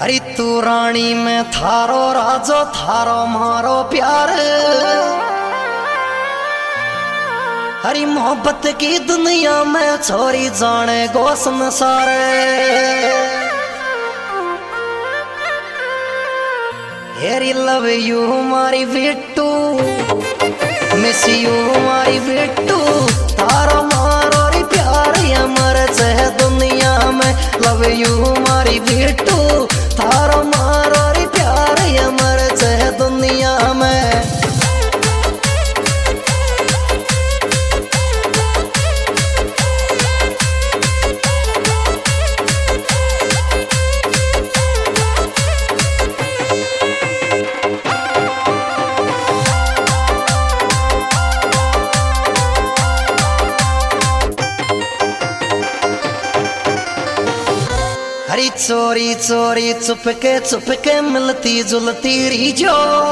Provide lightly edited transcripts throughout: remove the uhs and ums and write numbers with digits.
अरे तू रानी में थारो राजो थारो मारो प्यार। हरी मोहब्बत की दुनिया में छोरी जाने गो संसार। हेरी लव यू मारी बिट्टू, मिस यू मारी बिट्टू। थारो मारो रे प्यार अमर है दुनिया में। लव यू मारी बिट्टू, थारो मारो रे प्यार अमर है दुनिया में। हरी चोरी चोरी चुपके मिलती जुलती रीजो।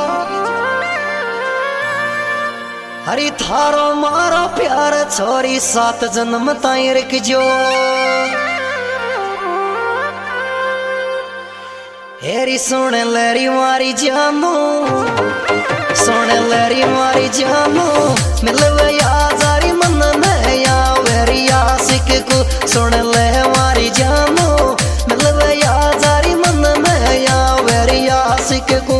हरी थारो मारो प्यार छोरी 7 जन्म ताई रखजो। हेरी सोने लहरी मारी जानू, सोने लहरी मारी जानू। मिलवे यारी मन में या वेरी आशिक को। सोने ले मारी जानू, मिलवे यारी मन में या वेरी आशिक को।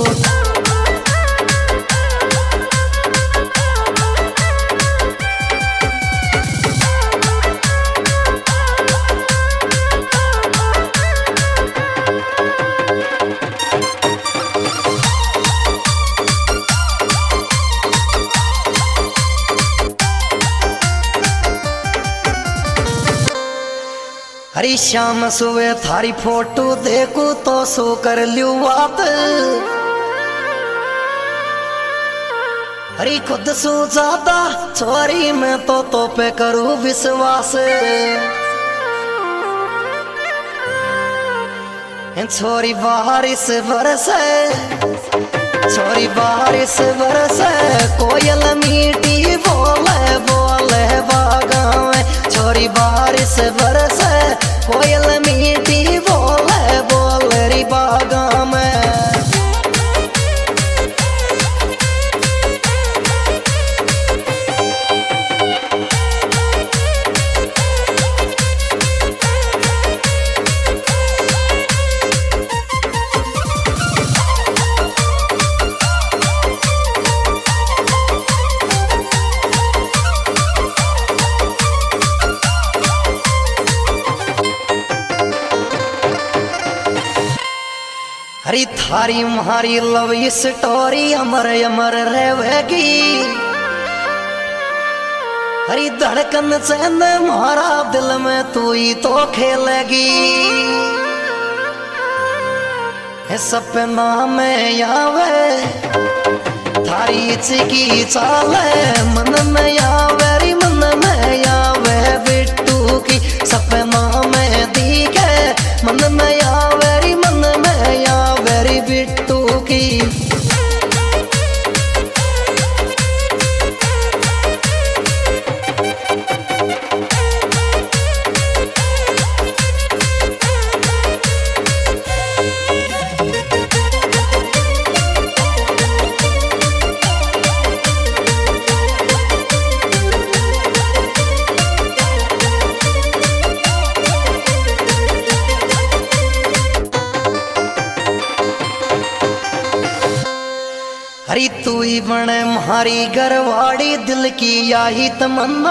हरी शाम सुबह थारी फोटो देखू तो सो कर लियो बात। हरी खुद सो ज्यादा छोरी में तो पे करूँ विश्वास। छोरी बारिश बरसे, छोरी बारिश बरसे। कोयल मीठी बोले बोले बागा में। छोरी बारिश बरसे, कोयल मीठी बोले बोले री बागा में। हरी थारी मारी लव स्टोरी अमर अमर रहेगी। हरी धड़कन चैन मारा दिल में तू ही तो खेलेगी। सपना में आवे थारी चिकी चाले। मन में आवे री मन में आवे बिट्टू की। सपना में दिखे मन में आवे री मन में आवे री बिट्टू की। हरी तू ही बने मारी घरवाड़ी दिल की यही तमन्ना।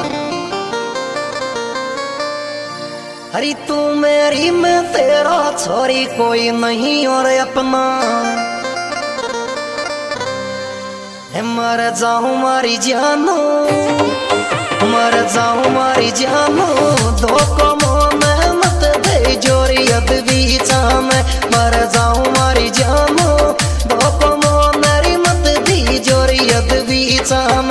हरी तू मेरी मैं तेरा छोरी कोई नहीं और अपना। मर जाऊं मारी जानू, मर जाऊं मारी जानू। दो को में मत दे जोरी अदबी चाम। मर जाऊं मारी जानू, दो को जोरी अदबी चाम।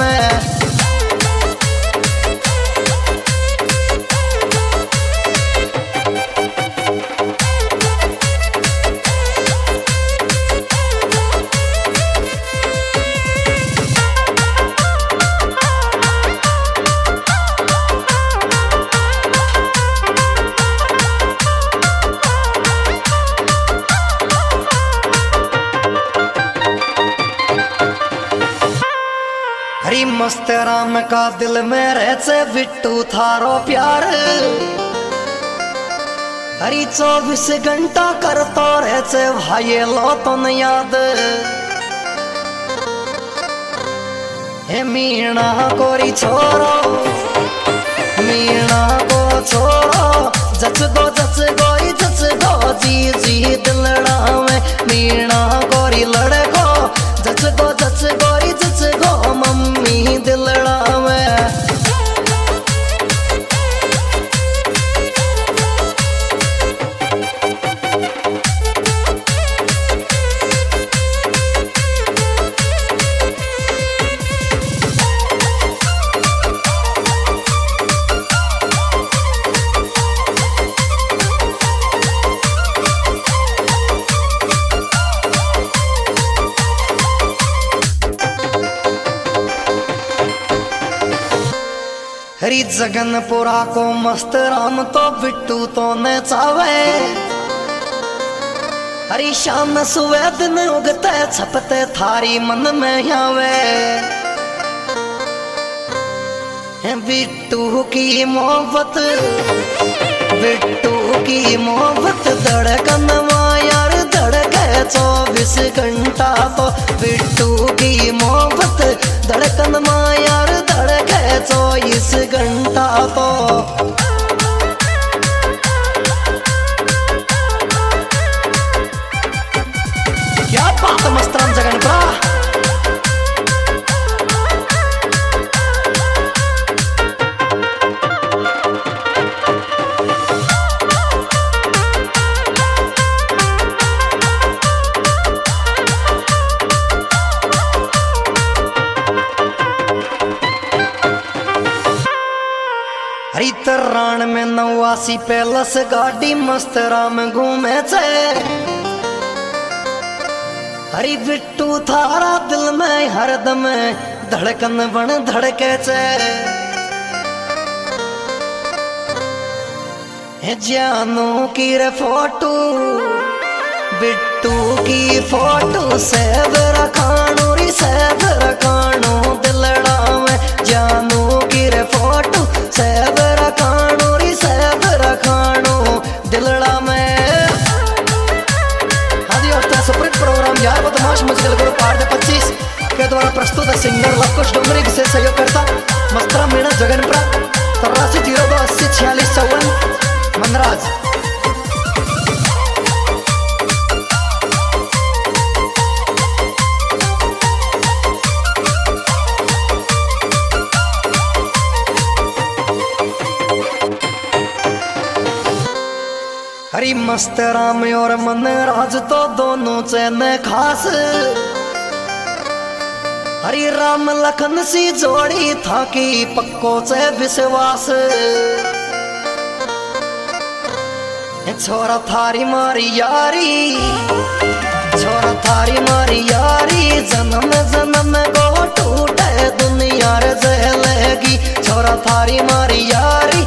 मस्त राम का दिल में रहते बिट्टू थारो प्यार। हरी 24 घंटा करता रहते भाई लो तो न याद। हे मीणा कोरी छोरो, मीणा को छोरो, जच गो जी जी दिलड़ा में। मीणा गोरी लड़को जच गो मम्मी दिलड़ा में। हरी जगनपुरा को मस्त राम तो बिट्टू तो न चावे। हरी शाम सुबह दिन उगते छपते थारी मन में आवे। बिट्टू की मोहब्बत, बिट्टू की मोहब्बत धड़कन यार धड़के 24 घंटा तो। बिट्टू की मोहब्बत धड़कन यार धड़के 24 घंटा तो। क्या बात मस्त राम जगनपुरा। हरी तरान में 89 पैलस गाड़ी मस्त राम घूमे छे। हरी बिट्टू थारा दिल में हरदम धड़कन बन धड़के छे। जानू की रे फोटो, बिट्टू की फोटो सेव रखाणो री सेव रखाणो दिलड़ा में। जानू की रे फोटो सेव रखाणो री सेव रखाणो दिलड़ा में। हाँ जी दोस्तों, सुपरहिट प्रोग्राम यार बदमाश मचगल करो पार दे 25 के द्वारा प्रस्तुत है सिंगर लवकुश डोंगरी से सहयोग करता मस्तरा मीणा जगनपुरा 83 02 80 46 54 मनराज। हरी मस्त राम और मनराज तो दोनों चैन खास। हरी राम लखन सी जोड़ी था कि पक्को से विश्वास। छोरा थारी मारी यारी, छोरा थारी मारी यारी, जन्म जन्म को टूटे दुनिया रे जलेगी। छोरा थारी मारी यारी,